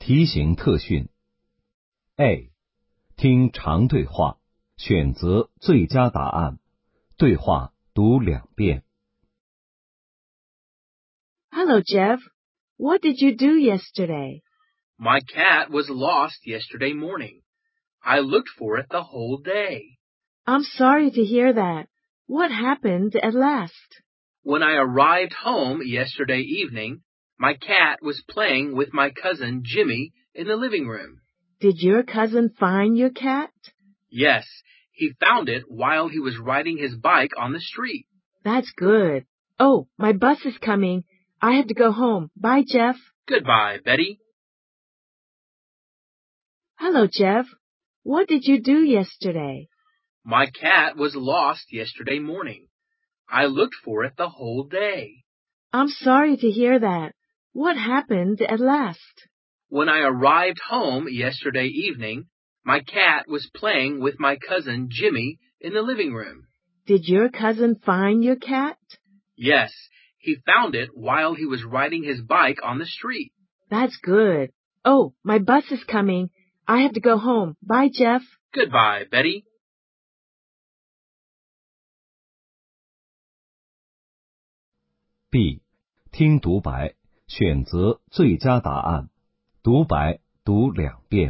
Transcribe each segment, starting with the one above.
题型特训 A. 听长对话，选择最佳答案。对话读2遍。 Hello, Jeff. What did you do yesterday? My cat was lost yesterday morning. I looked for it the whole day. I'm sorry to hear that. What happened at last? When I arrived home yesterday evening, my cat was playing with my cousin Jimmy in the living room. Did your cousin find your cat? Yes, he found it while he was riding his bike on the street. That's good. Oh, my bus is coming. I have to go home. Bye, Jeff. Goodbye, Betty. Hello, Jeff. What did you do yesterday? My cat was lost yesterday morning. I looked for it the whole day. I'm sorry to hear that. What happened at last? When I arrived home yesterday evening, my cat was playing with my cousin Jimmy in the living room. Did your cousin find your cat? Yes, he found it while he was riding his bike on the street. That's good. Oh, my bus is coming. I have to go home. Bye, Jeff. Goodbye, Betty. B. 听独白，选择最佳答案。独白读2遍。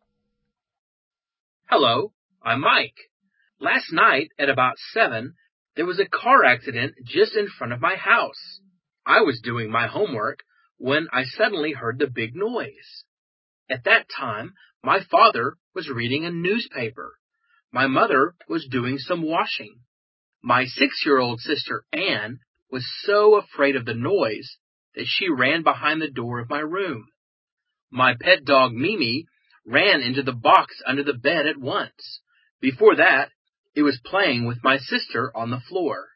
Hello, I'm Mike. Last night at about 7, there was a car accident just in front of my house. I was doing my homework when I suddenly heard the big noise. At that time, my father was reading a newspaper. My mother was doing some washing. My 6-year-old sister Anne was so afraid of the noise that she ran behind the door of my room. My pet dog Mimi ran into the box under the bed at once. Before that, it was playing with my sister on the floor.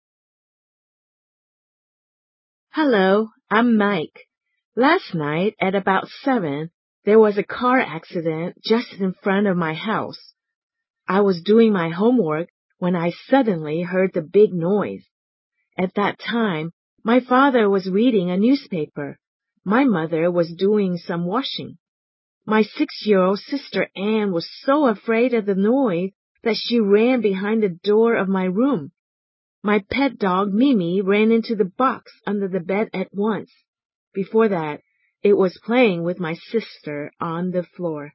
Hello, I'm Mike. Last night at about 7, there was a car accident just in front of my house. I was doing my homework when I suddenly heard the big noise. At that time, my father was reading a newspaper. My mother was doing some washing. My 6-year-old sister Anne was so afraid of the noise that she ran behind the door of my room. My pet dog Mimi ran into the box under the bed at once. Before that, it was playing with my sister on the floor.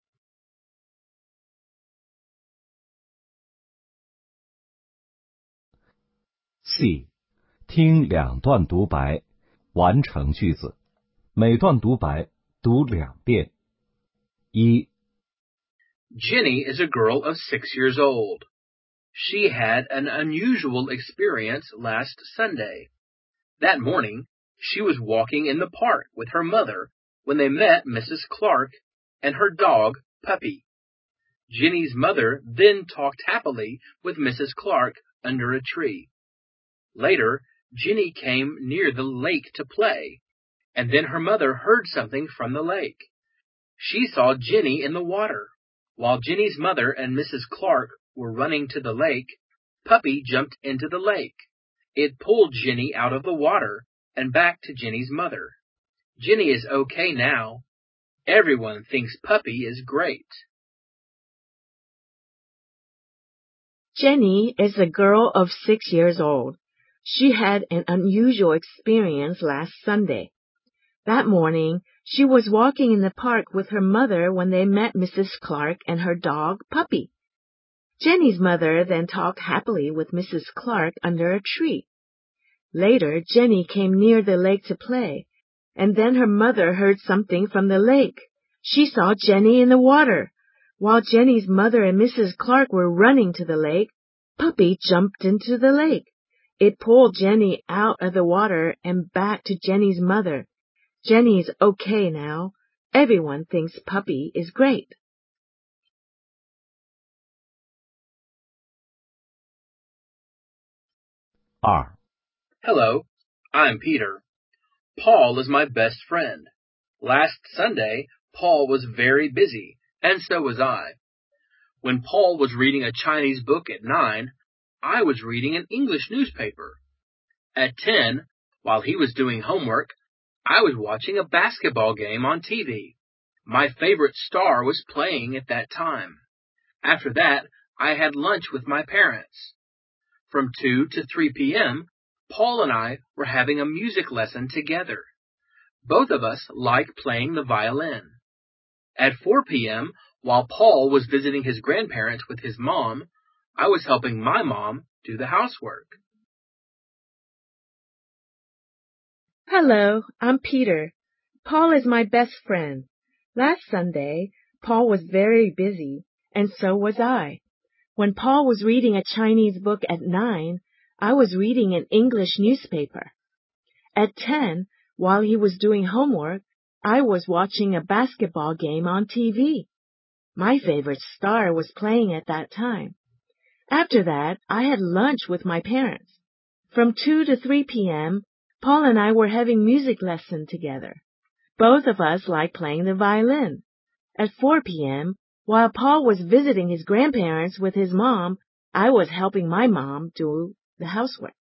C. 听2段独白，完成句子。每段独白读2遍。1. Jenny is a girl of 6 years old. She had an unusual experience last Sunday. That morning, she was walking in the park with her mother when they met Mrs. Clark and her dog, Puppy. Jenny's mother then talked happily with Mrs. Clark under a tree. Later, Jenny came near the lake to play, and then her mother heard something from the lake. She saw Jenny in the water. While Jenny's mother and Mrs. Clark were running to the lake, Puppy jumped into the lake. It pulled Jenny out of the water and back to Jenny's mother. Jenny is okay now. Everyone thinks Puppy is great. Jenny is a girl of 6 years old. She had an unusual experience last Sunday. That morning, she was walking in the park with her mother when they met Mrs. Clark and her dog, Puppy. Jenny's mother then talked happily with Mrs. Clark under a tree. Later, Jenny came near the lake to play, and then her mother heard something from the lake. She saw Jenny in the water. While Jenny's mother and Mrs. Clark were running to the lake, Puppy jumped into the lake. It pulled Jenny out of the water and back to Jenny's mother. Jenny is okay now. Everyone thinks Puppy is great. R. Hello, I'm Peter. Paul is my best friend. Last Sunday, Paul was very busy, and so was I. When Paul was reading a Chinese book at 9, I was reading an English newspaper. At 10, while he was doing homework, I was watching a basketball game on TV. My favorite star was playing at that time. After that, I had lunch with my parents. From 2 to 3 p.m., Paul and I were having a music lesson together. Both of us like playing the violin. At 4 p.m., while Paul was visiting his grandparents with his mom, I was helping my mom do the housework. Hello, I'm Peter. Paul is my best friend. Last Sunday, Paul was very busy, and so was I. When Paul was reading a Chinese book at 9, I was reading an English newspaper. At 10, while he was doing homework, I was watching a basketball game on TV. My favorite star was playing at that time. After that, I had lunch with my parents. From 2 to 3 p.m., Paul and I were having music lesson together. Both of us like playing the violin. At 4 p.m., while Paul was visiting his grandparents with his mom, I was helping my mom do the housework.